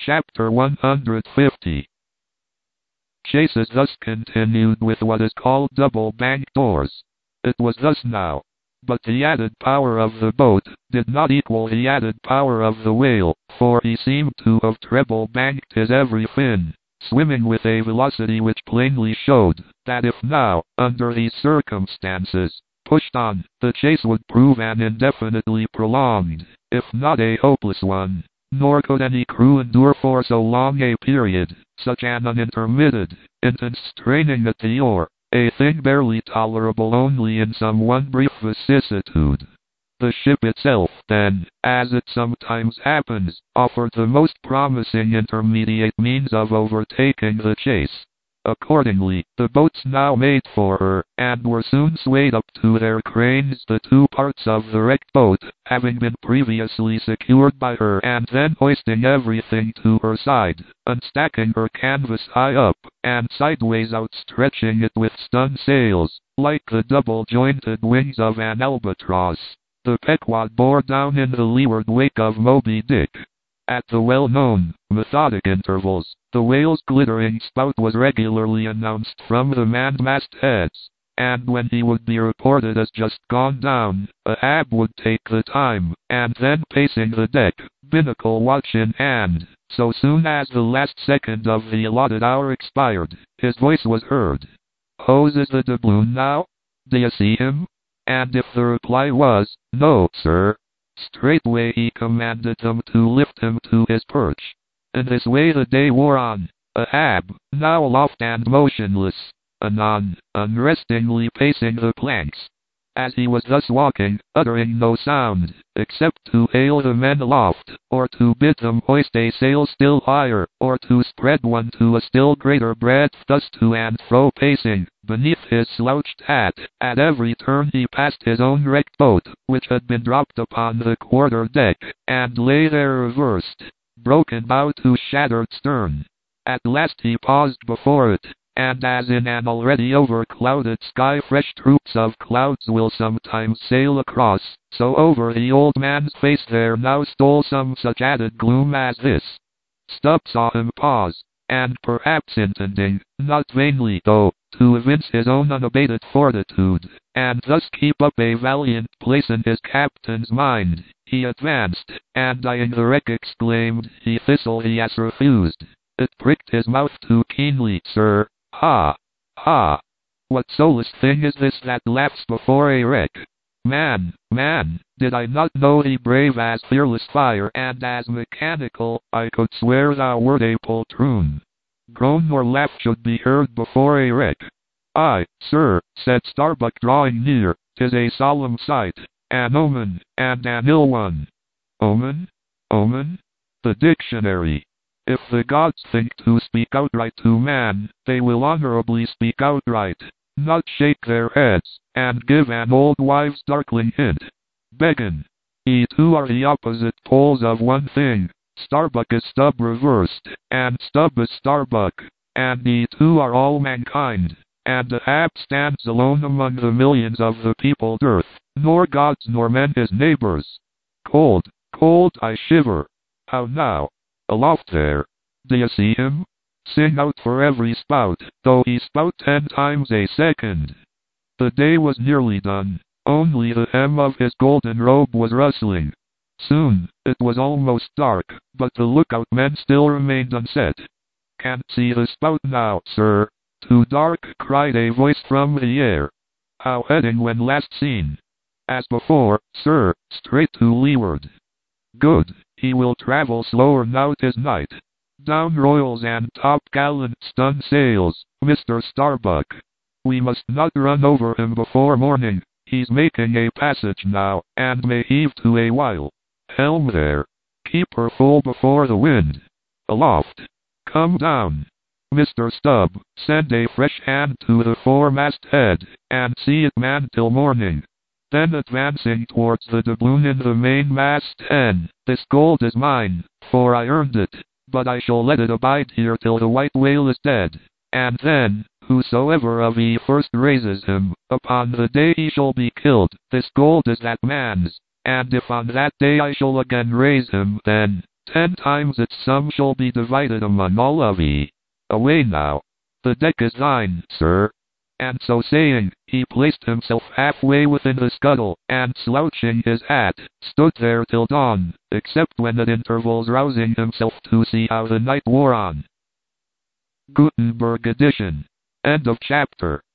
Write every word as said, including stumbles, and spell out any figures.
Chapter one hundred fifty. Chase is thus continued with what is called double bank doors. It was thus now. But the added power of the boat did not equal the added power of the whale, for he seemed to have treble banked his every fin, swimming with a velocity which plainly showed that if now, under these circumstances, pushed on, the chase would prove an indefinitely prolonged, if not a hopeless one. Nor could any crew endure for so long a period such an unintermitted, intense straining at the oar, a thing barely tolerable only in some one brief vicissitude. The ship itself, then, as it sometimes happens, offered the most promising intermediate means of overtaking the chase. Accordingly, the boats now made for her, and were soon swayed up to their cranes, the two parts of the wrecked boat having been previously secured by her, and then hoisting everything to her side, unstacking her canvas high up, and sideways outstretching it with stun sails, like the double-jointed wings of an albatross. The Pequod bore down in the leeward wake of Moby Dick. At the well-known, methodic intervals, the whale's glittering spout was regularly announced from the manned mastheads, and when he would be reported as just gone down, Ahab would take the time, and then pacing the deck, binnacle watch in hand, so soon as the last second of the allotted hour expired, his voice was heard. "Hose is the doubloon now? D'ye see him?" And if the reply was, "No, sir," straightway he commanded them to lift him to his perch. In this way the day wore on. Ahab, now aloft and motionless, anon, unrestingly pacing the planks. As he was thus walking, uttering no sound, except to hail the men aloft, or to bid them hoist a sail still higher, or to spread one to a still greater breadth, thus to and fro pacing, beneath his slouched hat, at every turn he passed his own wrecked boat, which had been dropped upon the quarter deck, and lay there reversed, broken bow to shattered stern. At last he paused before it, and as in an already overclouded sky fresh troops of clouds will sometimes sail across, so over the old man's face there now stole some such added gloom as this. Stubb saw him pause, and perhaps intending, not vainly though, to evince his own unabated fortitude, and thus keep up a valiant place in his captain's mind, he advanced, and eyeing the wreck exclaimed, "He thistle he has refused." It pricked his mouth too keenly, sir. Ha! Ha! What soulless thing is this that laughs before a wreck? Man, man, did I not know thee brave as fearless fire and as mechanical, I could swear thou wert a poltroon. Groan nor laugh should be heard before a wreck. Aye, sir, said Starbuck drawing near, 'tis a solemn sight, an omen, and an ill one. Omen? Omen? The dictionary. If the gods think to speak outright to man, they will honorably speak outright, not shake their heads, and give an old wives' darkling hint. Beggin. Ye two are the opposite poles of one thing. Starbuck is Stubb reversed, and Stubb is Starbuck, and ye two are all mankind, and Ahab stands alone among the millions of the peopled earth, nor gods nor men his neighbors. Cold, cold I shiver. How now? Aloft there. D'ye see him? Sing out for every spout, though he spout ten times a second. The day was nearly done, only the hem of his golden robe was rustling. Soon, it was almost dark, but the lookout men still remained unset. Can't see the spout now, sir. Too dark, cried a voice from the air. How heading when last seen? As before, sir, straight to leeward. Good. He will travel slower now 'tis night. Down royals and top-gallant stun sails, Mister Starbuck. We must not run over him before morning. He's making a passage now, and may heave to a while. Helm there. Keep her full before the wind. Aloft. Come down. Mister Stubb, send a fresh hand to the foremast head, and see it manned till morning. Then advancing towards the doubloon in the mainmast hen, this gold is mine, for I earned it, but I shall let it abide here till the white whale is dead, and then, whosoever of ye first raises him, upon the day he shall be killed, this gold is that man's, and if on that day I shall again raise him, then, Ten times its sum shall be divided among all of ye. Away now. The deck is thine, sir. And so saying, he placed himself halfway within the scuttle, and slouching his hat, stood there till dawn, except when at intervals rousing himself to see how the night wore on. Gutenberg edition. End of chapter.